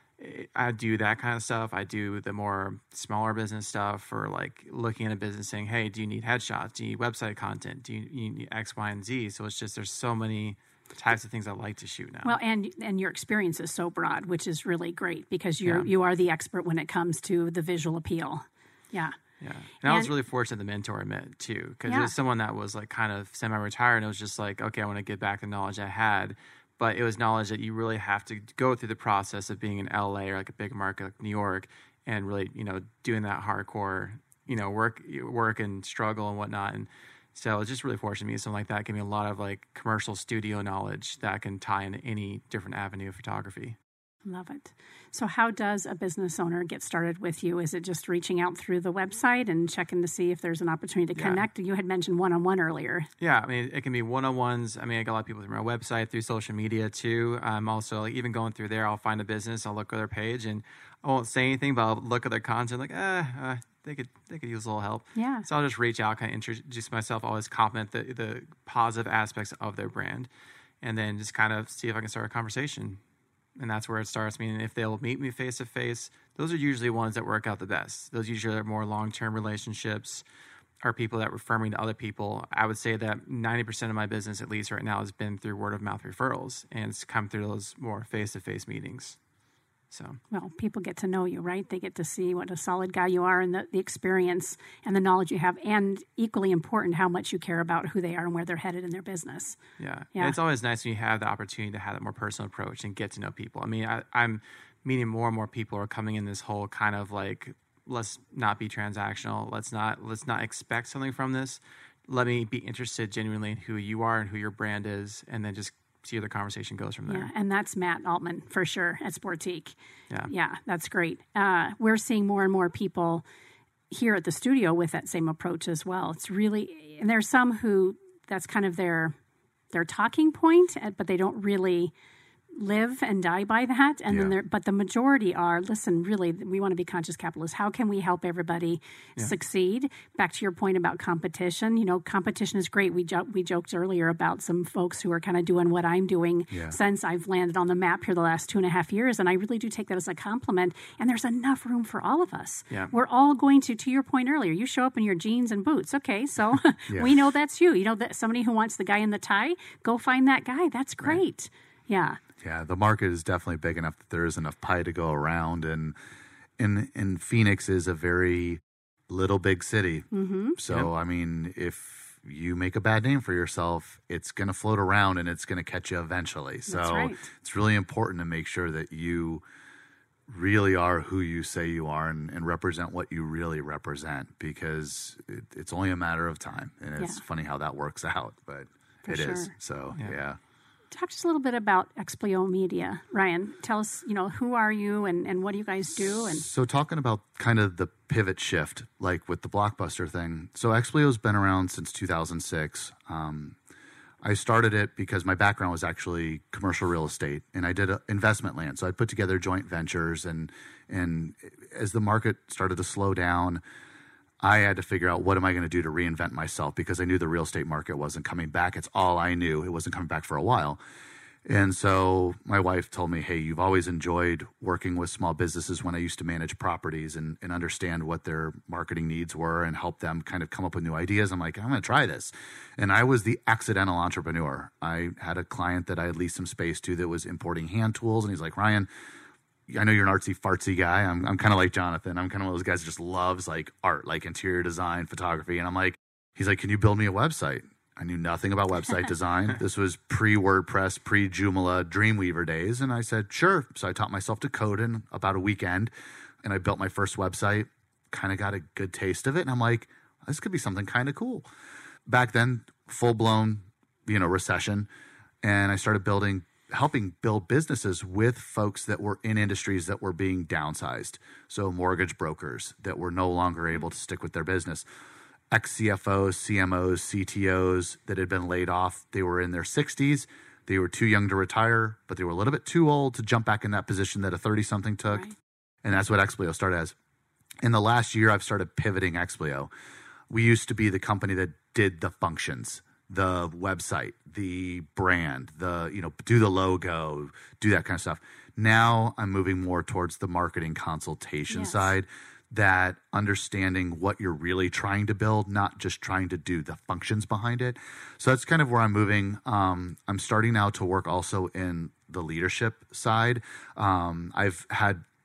I do that kind of stuff. I do the more smaller business stuff, or like looking at a business saying, hey, do you need headshots? Do you need website content? Do you, you need X, Y, and Z? So it's just, there's so many types of things I like to shoot now. Well, and and your experience is so broad, which is really great because you're Yeah. you are the expert when it comes to the visual appeal. Yeah. Yeah. And, and I was really fortunate the mentor I met too, because yeah. it was someone that was like kind of semi-retired, and it was just like, okay, I want to get back the knowledge I had. But it was knowledge that you really have to go through the process of being in L A or like a big market like New York and really, you know, doing that hardcore, you know, work, work and struggle and whatnot. And so I was just really fortunate to meet something like that. Give me a lot of like commercial studio knowledge that can tie into any different avenue of photography. Love it. So how does a business owner get started with you? Is it just reaching out through the website and checking to see if there's an opportunity to yeah. connect? You had mentioned one-on-one earlier. Yeah, I mean, it can be one-on-ones. I mean, I get a lot of people through my website, through social media too. I'm also, like, even going through there, I'll find a business, I'll look at their page, and I won't say anything, but I'll look at their content like, eh, uh, they could they could use a little help. Yeah. So I'll just reach out, kind of introduce myself, always compliment the, the positive aspects of their brand, and then just kind of see if I can start a conversation. And that's where it starts. Meaning, if they'll meet me face to face, those are usually ones that work out the best. Those usually are more long-term relationships, are people that refer me to other people. I would say that ninety percent of my business, at least right now, has been through word-of-mouth referrals, and it's come through those more face-to-face meetings. So, well, people get to know you, right? They get to see what a solid guy you are and the, the experience and the knowledge you have, and equally important, how much you care about who they are and where they're headed in their business. Yeah. yeah. And it's always nice when you have the opportunity to have that more personal approach and get to know people. I mean, I, I'm meeting more and more people are coming in this whole kind of like, let's not be transactional. Let's not, let's not expect something from this. Let me be interested genuinely in who you are and who your brand is, and then just see where the conversation goes from there. Yeah, and that's Matt Altman for sure at Sportique. Yeah, yeah, that's great. Uh, we're seeing more and more people here at the studio with that same approach as well. It's really, and there's some who that's kind of their their talking point, but they don't really live and die by that. And yeah. then there, but the majority are, listen, really, we want to be conscious capitalists. How can we help everybody yeah. succeed? Back to your point about competition, you know, competition is great. We jo- we joked earlier about some folks who are kind of doing what I'm doing yeah. since I've landed on the map here the last two and a half years. And I really do take that as a compliment. And there's enough room for all of us. Yeah. We're all going to, to your point earlier, you show up in your jeans and boots. Okay, so yeah. we know that's you. You know, that somebody who wants the guy in the tie, go find that guy. That's great. Right. Yeah. Yeah, the market is definitely big enough that there is enough pie to go around, and in in Phoenix is a very little big city. Mm-hmm. So yep. I mean, if you make a bad name for yourself, it's going to float around and it's going to catch you eventually. So That's right. It's really important to make sure that you really are who you say you are, and, and represent what you really represent, because it, it's only a matter of time. And it's yeah. funny how that works out, but for it sure. is. So yeah. yeah. Talk just a little bit about Explio Media. Ryan, tell us, you know, who are you and, and what do you guys do? And So talking about kind of the pivot shift, like with the Blockbuster thing. So Explio's been around since two thousand six. Um, I started it because my background was actually commercial real estate, and I did a investment land. So I put together joint ventures, and and as the market started to slow down, I had to figure out, what am I going to do to reinvent myself, because I knew the real estate market wasn't coming back. It's all I knew. It wasn't coming back for a while. And so my wife told me, hey, you've always enjoyed working with small businesses when I used to manage properties and, and understand what their marketing needs were and help them kind of come up with new ideas. I'm like, I'm going to try this. And I was the accidental entrepreneur. I had a client that I had leased some space to that was importing hand tools. And he's like, Ryan, I know you're an artsy fartsy guy. I'm I'm kind of like Jonathan. I'm kind of one of those guys that just loves like art, like interior design, photography. And I'm like, he's like, can you build me a website? I knew nothing about website design. This was pre-WordPress, pre-Joomla, Dreamweaver days. And I said, sure. So I taught myself to code in about a weekend, and I built my first website, kind of got a good taste of it. And I'm like, this could be something kind of cool. Back then, full-blown, you know, recession. And I started building helping build businesses with folks that were in industries that were being downsized. So mortgage brokers that were no longer able to stick with their business. Ex-C F Os, C M Os, C T Os that had been laid off. They were in their sixties. They were too young to retire, but they were a little bit too old to jump back in that position that a thirty-something took. Right. And that's what Explio started as. In the last year, I've started pivoting Explio. We used to be the company that did the functions, the website, the brand, the, you know, do the logo, do that kind of stuff. Now I'm moving more towards the marketing consultation yes. side, that understanding what you're really trying to build, not just trying to do the functions behind it. So that's kind of where I'm moving. Um, I'm starting now to work also in the leadership side. Um, I've had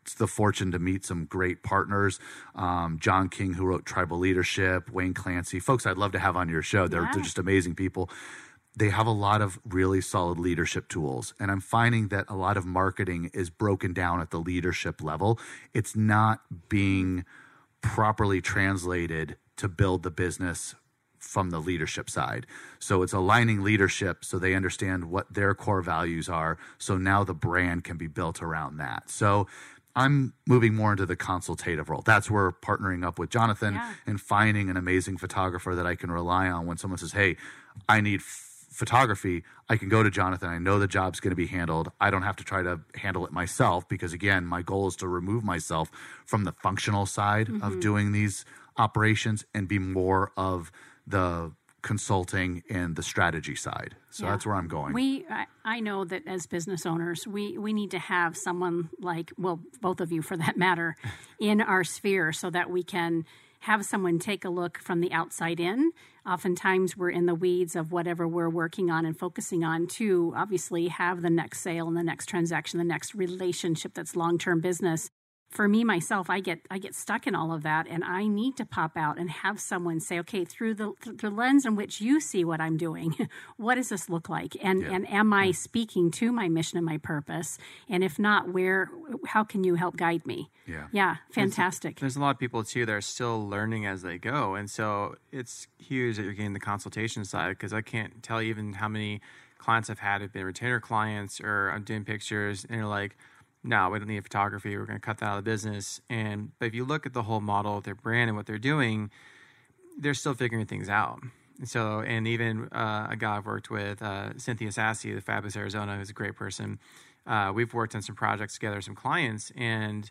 the fortune to meet some great partners. Um, John King, who wrote Tribal Leadership, Wayne Clancy, folks I'd love to have on your show. They're, Yeah. they're just amazing people. They have a lot of really solid leadership tools. And I'm finding that a lot of marketing is broken down at the leadership level. It's not being properly translated to build the business from the leadership side. So it's aligning leadership so they understand what their core values are. So now the brand can be built around that. So I'm moving more into the consultative role. That's where partnering up with Jonathan Yeah. and finding an amazing photographer that I can rely on when someone says, hey, I need f- photography. I can go to Jonathan. I know the job's going to be handled. I don't have to try to handle it myself because, again, my goal is to remove myself from the functional side mm-hmm. of doing these operations and be more of the consulting and the strategy side. So Yeah. that's where I'm going. We, I, I know that as business owners, we, we need to have someone like, well, both of you for that matter, in our sphere so that we can have someone take a look from the outside in. Oftentimes we're in the weeds of whatever we're working on and focusing on to obviously have the next sale and the next transaction, the next relationship that's long-term business. For me, myself, I get I get stuck in all of that, and I need to pop out and have someone say, okay, through the through the lens in which you see what I'm doing, what does this look like? And Yeah. and am I speaking to my mission and my purpose? And if not, where, how can you help guide me? Yeah. Yeah, fantastic. There's a lot of people too that are still learning as they go, and so it's huge that you're getting the consultation side because I can't tell you even how many clients I've had have been retainer clients or I'm doing pictures and they're like, no, we don't need photography. We're going to cut that out of the business. And but if you look at the whole model of their brand and what they're doing, they're still figuring things out. And so, and even uh, a guy I've worked with, uh, Cynthia Sassy, the Fabulous Arizona, who's a great person. Uh, we've worked on some projects together, some clients, and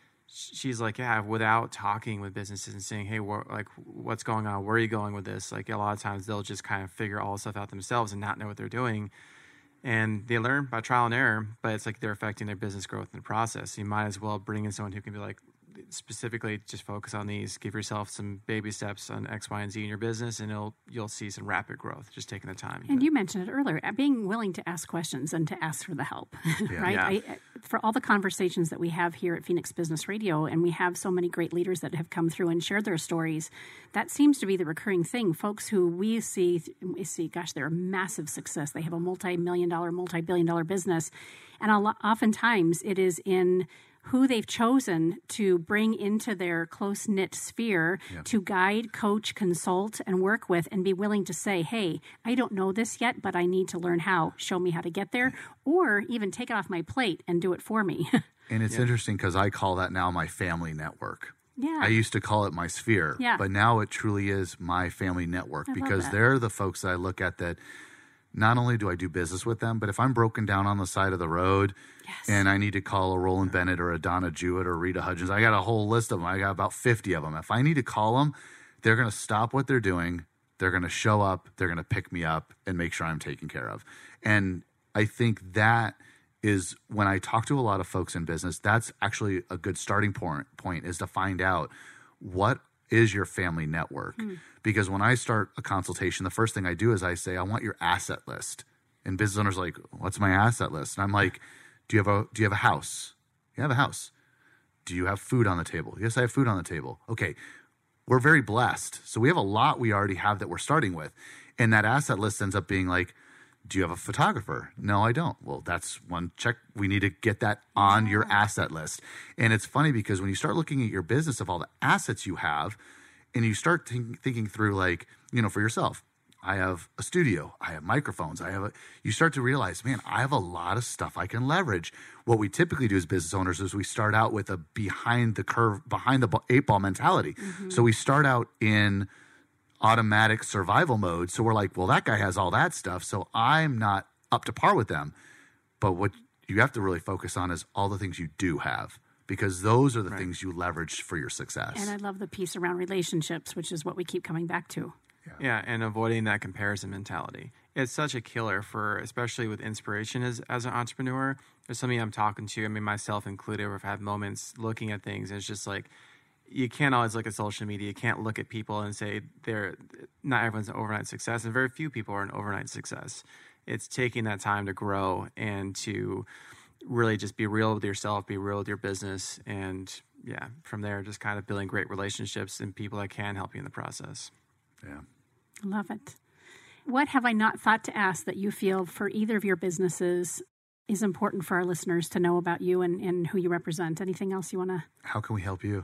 she's like, yeah, without talking with businesses and saying, hey, wh- like, what's going on? Where are you going with this? Like, a lot of times they'll just kind of figure all the stuff out themselves and not know what they're doing. And they learn by trial and error, but it's like they're affecting their business growth in the process. You might as well bring in someone who can be like, specifically just focus on these, give yourself some baby steps on X, Y, and Z in your business, and it'll, you'll see some rapid growth, just taking the time. And you mentioned it earlier, uh, being willing to ask questions and to ask for the help, right? Yeah. I, for all the conversations that we have here at Phoenix Business Radio, and we have so many great leaders that have come through and shared their stories, that seems to be the recurring thing. Folks who we see, we see, gosh, they're a massive success. They have a multi-million dollar, multi-billion dollar business. And a lot, oftentimes it is in who they've chosen to bring into their close-knit sphere Yeah. to guide, coach, consult, and work with, and be willing to say, hey, I don't know this yet, but I need to learn how. Show me how to get there, or even take it off my plate and do it for me. And it's interesting because I call that now my family network. Yeah. I used to call it my sphere, Yeah. but now it truly is my family network I love because that. they're the folks that I look at that not only do I do business with them, but if I'm broken down on the side of the road Yes. and I need to call a Roland Bennett or a Donna Jewett or Rita Hudgens, I got a whole list of them. I got about fifty of them. If I need to call them, they're going to stop what they're doing. They're going to show up. They're going to pick me up and make sure I'm taken care of. And I think that is when I talk to a lot of folks in business, that's actually a good starting point, point is to find out what is your family network. Hmm. Because when I start a consultation, the first thing I do is I say, I want your asset list. And business owners are like, what's my asset list? And I'm like, do you have a do you have a house? You have a house. Do you have food on the table? Yes, I have food on the table. Okay. We're very blessed. So we have a lot we already have that we're starting with. And that asset list ends up being like, do you have a photographer? No, I don't. Well, that's one check. We need to get that on your asset list. And it's funny because when you start looking at your business of all the assets you have, and you start think, thinking through like, you know, for yourself, I have a studio, I have microphones, I have a, you start to realize, man, I have a lot of stuff I can leverage. What we typically do as business owners is we start out with a behind the curve, behind the eight ball mentality. Mm-hmm. So we start out in automatic survival mode. So we're like, well, that guy has all that stuff, so I'm not up to par with them. But what you have to really focus on is all the things you do have, because those are the Right. things you leverage for your success. And I love the piece around relationships, which is what we keep coming back to. Yeah, and avoiding that comparison mentality. It's such a killer for, especially with inspiration as, as an entrepreneur. There's somebody I'm talking to, I mean, myself included, where I've had moments looking at things, and it's just like, you can't always look at social media. You can't look at people and say they're, not everyone's an overnight success, and very few people are an overnight success. It's taking that time to grow and to really just be real with yourself, be real with your business, and yeah, from there, just kind of building great relationships and people that can help you in the process. Yeah. Love it. What have I not thought to ask that you feel for either of your businesses is important for our listeners to know about you and, and who you represent? Anything else you want to? How can we help you?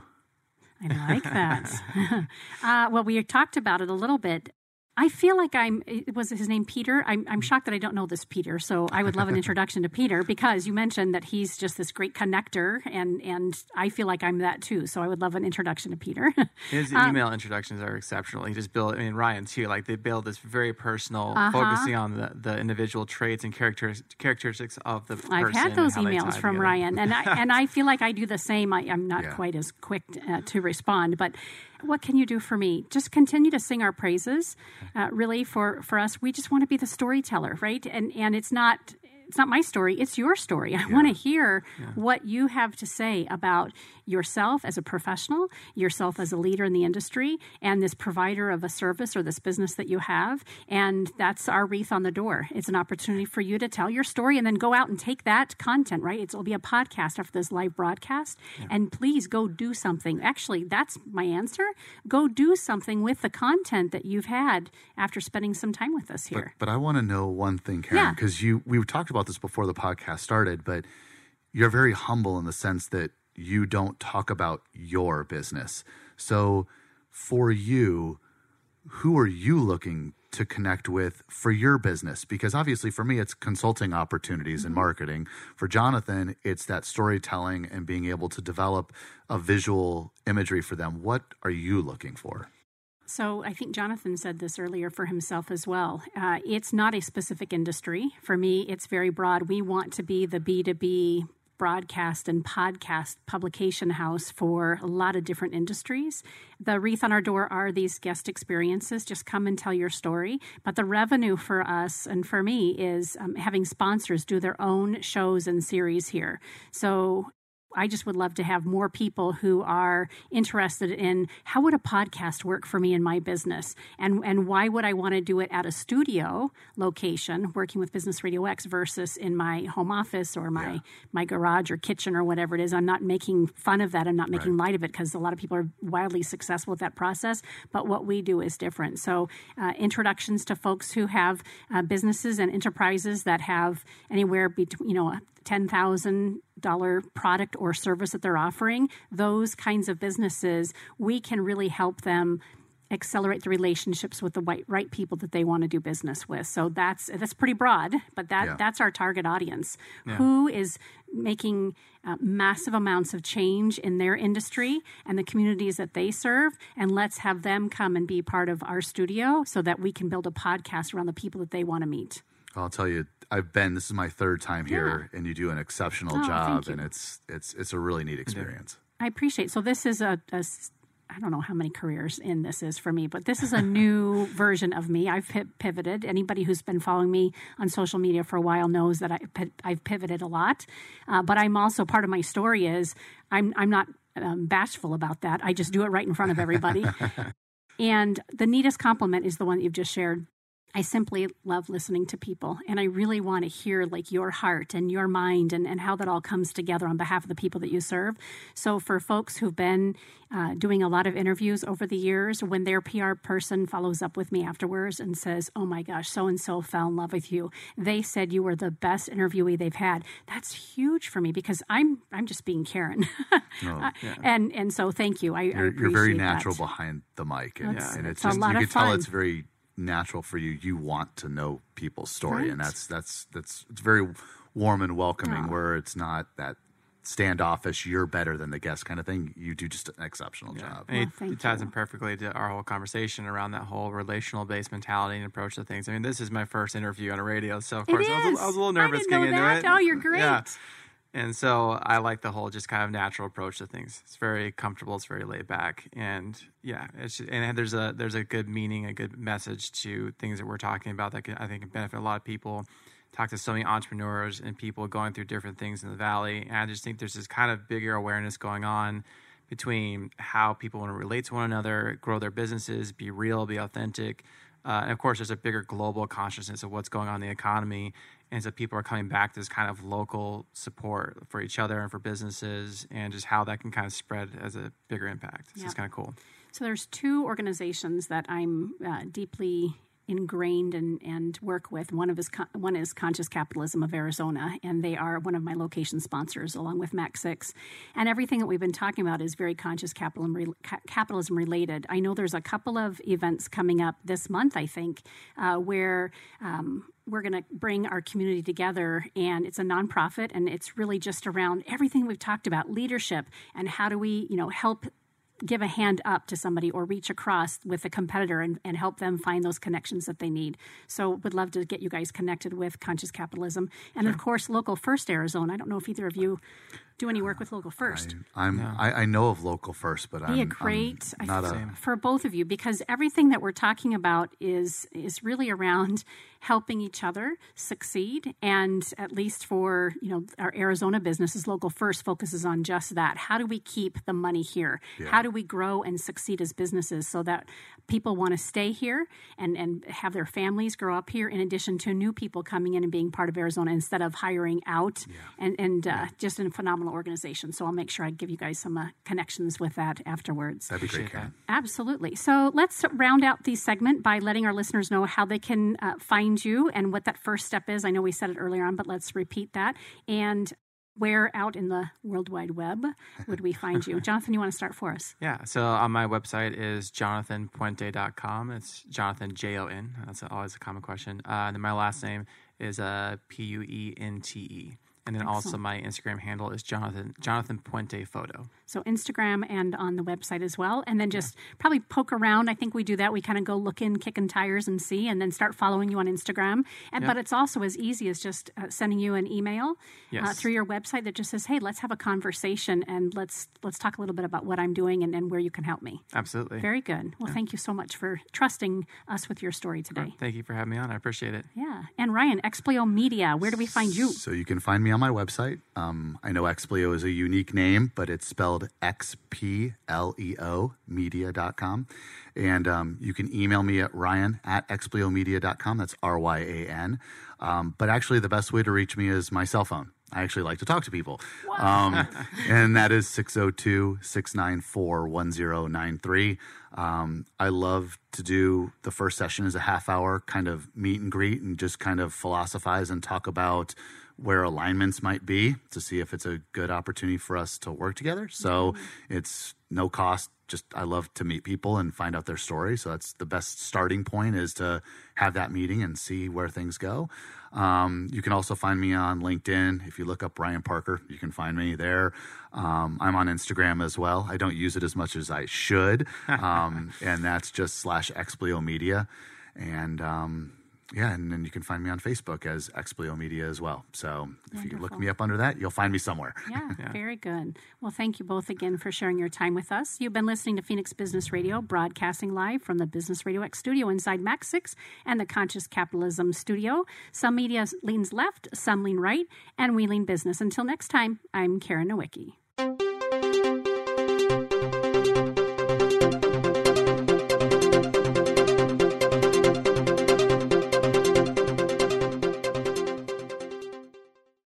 I like that. uh, well, we talked about it a little bit. I feel like I'm, was his name Peter? I'm, I'm shocked that I don't know this Peter. So I would love an introduction to Peter, because you mentioned that he's just this great connector, and, and I feel like I'm that too. So I would love an introduction to Peter. His email um, introductions are exceptional. He just built, I mean, Ryan too, like they build this very personal, uh-huh. focusing on the, the individual traits and character, characteristics of the person. I've had those emails from together. Ryan, and I, and I feel like I do the same. I, I'm not yeah. quite as quick uh, to respond, but what can you do for me? Just continue to sing our praises. Uh, really, for, for us, we just want to be the storyteller, right? And and it's not it's not my story; it's your story. I yeah. want to hear yeah. what you have to say about yourself as a professional, yourself as a leader in the industry, and this provider of a service or this business that you have. And that's our wreath on the door. It's an opportunity for you to tell your story and then go out and take that content, right? It's, it'll be a podcast after this live broadcast. Yeah. And please go do something. Actually, that's my answer. Go do something with the content that you've had after spending some time with us here. But, but I want to know one thing, Karen, because yeah. you we talked about this before the podcast started, but you're very humble in the sense that you don't talk about your business. So for you, who are you looking to connect with for your business? Because obviously for me, it's consulting opportunities mm-hmm. and marketing. For Jonathan, it's that storytelling and being able to develop a visual imagery for them. What are you looking for? So I think Jonathan said this earlier for himself as well. Uh, it's not a specific industry. For me, it's very broad. We want to be the B two B broadcast and podcast publication house for a lot of different industries. The wreath on our door are these guest experiences. Just come and tell your story. But the revenue for us and for me is um, having sponsors do their own shows and series here. So I just would love to have more people who are interested in how would a podcast work for me in my business, and and why would I want to do it at a studio location working with Business Radio X versus in my home office or my, yeah. my garage or kitchen or whatever it is. I'm not making fun of that. I'm not making right. light of it, because a lot of people are wildly successful with that process, but what we do is different. So uh, introductions to folks who have uh, businesses and enterprises that have anywhere between, you know, ten thousand dollars product or service that they're offering, those kinds of businesses, we can really help them accelerate the relationships with the right, right people that they want to do business with. So that's that's pretty broad, but that yeah. that's our target audience. Yeah. Who is making uh, massive amounts of change in their industry and the communities that they serve, and let's have them come and be part of our studio so that we can build a podcast around the people that they want to meet. I'll tell you, I've been, this is my third time here, yeah. and you do an exceptional oh, job, and it's it's it's a really neat experience. I appreciate it. So this is a, a, I don't know how many careers in this is for me, but this is a new version of me. I've pivoted. Anybody who's been following me on social media for a while knows that I, I've pivoted a lot, uh, but I'm also, part of my story is I'm I'm not um, bashful about that. I just do it right in front of everybody. And the neatest compliment is the one that you've just shared. I simply love listening to people, and I really want to hear like your heart and your mind and, and how that all comes together on behalf of the people that you serve. So for folks who've been uh, doing a lot of interviews over the years, when their P R person follows up with me afterwards and says, oh my gosh, so-and-so fell in love with you. They said you were the best interviewee they've had. That's huge for me, because I'm I'm just being Karen. oh, yeah. and and so thank you. I, you're, I appreciate You're very natural that. behind the mic, and, yeah. and it's, it's just, a lot you of can fun. tell it's very natural for you. You want to know people's story, right. and that's that's that's it's very warm and welcoming. Oh. Where it's not that standoffish, you're better than the guest kind of thing. You do just an exceptional yeah. job. And well, it, it ties in perfectly to our whole conversation around that whole relational based mentality and approach to things. I mean, this is my first interview on a radio, so of course I was, I was a little nervous I didn't getting know into that. it. Oh, you're great. Yeah. And so I like the whole just kind of natural approach to things. It's very comfortable. It's very laid back, and yeah, it's just, and there's a there's a good meaning, a good message to things that we're talking about that can, I think can benefit a lot of people. Talk to so many entrepreneurs and people going through different things in the Valley, and I just think there's this kind of bigger awareness going on between how people want to relate to one another, grow their businesses, be real, be authentic. Uh, and of course, there's a bigger global consciousness of what's going on in the economy. And so people are coming back to this kind of local support for each other and for businesses, and just how that can kind of spread as a bigger impact. So Yep. it's kind of cool. So there's two organizations that I'm uh, deeply ingrained and, and work with. One of is one is Conscious Capitalism of Arizona, and they are one of my location sponsors, along with Mac six. And everything that we've been talking about is very conscious capitalism, re, capitalism related. I know there's a couple of events coming up this month, I think, uh, where um, we're going to bring our community together, and it's a nonprofit, and it's really just around everything we've talked about, leadership, and how do we, you know, help give a hand up to somebody or reach across with a competitor and, and help them find those connections that they need. So would love to get you guys connected with Conscious Capitalism. And sure. Of course, Local First Arizona. I don't know if either of you do any work with Local First. I, I'm, no. I, I know of Local First, but I'm, Be a great I'm not I, a... for both of you, because everything that we're talking about is is really around helping each other succeed. And at least for, you know, our Arizona businesses, Local First focuses on just that. How do we keep the money here? Yeah. How do we grow and succeed as businesses so that people want to stay here and, and have their families grow up here, in addition to new people coming in and being part of Arizona instead of hiring out, yeah. and, and uh, yeah. just a phenomenal organization. So I'll make sure I give you guys some uh, connections with that afterwards. That'd be great, Karen. Absolutely. So let's round out the segment by letting our listeners know how they can uh, find you and what that first step is. I know we said it earlier on, but let's repeat that. And where out in the World Wide Web would we find you? Jonathan, you want to start for us? Yeah, so on my website is jonathan puente dot com. It's Jonathan, J O N. That's always a common question. Uh, and then my last name is uh, P U E N T E. And then Excellent. Also my Instagram handle is Jonathan Jonathan Puente Photo. So Instagram and on the website as well. And then just yeah. probably poke around. I think we do that. We kind of go looking, kicking tires and see, and then start following you on Instagram. And yeah. But it's also as easy as just uh, sending you an email yes. uh, through your website that just says, hey, let's have a conversation and let's let's talk a little bit about what I'm doing and, and where you can help me. Absolutely. Very good. Well, yeah. thank you so much for trusting us with your story today. Well, thank you for having me on. I appreciate it. Yeah. And Ryan, Explio Media, where do we find you? So you can find me on my website. Um, I know Explio is a unique name, but it's spelled X P L E O media dot com. And um, you can email me at ryan at explio media dot com. That's R Y A N. Um, but actually, the best way to reach me is my cell phone. I actually like to talk to people. Um, and that is six oh two, six nine four, one oh nine three. Um, I love to do the first session as a half hour kind of meet and greet and just kind of philosophize and talk about where alignments might be to see if it's a good opportunity for us to work together. So mm-hmm. it's no cost. Just I love to meet people and find out their story. So that's the best starting point, is to have that meeting and see where things go. Um, you can also find me on LinkedIn. If you look up Ryan Parker, you can find me there. Um, I'm on Instagram as well. I don't use it as much as I should. Um, and that's just slash Explio Media. And, um, yeah, and then you can find me on Facebook as Explio Media as well. So if Wonderful. You look me up under that, you'll find me somewhere. Yeah, yeah, very good. Well, thank you both again for sharing your time with us. You've been listening to Phoenix Business Radio, broadcasting live from the Business Radio X studio inside Mac six and the Conscious Capitalism studio. Some media leans left, some lean right, and we lean business. Until next time, I'm Karen Nowicki.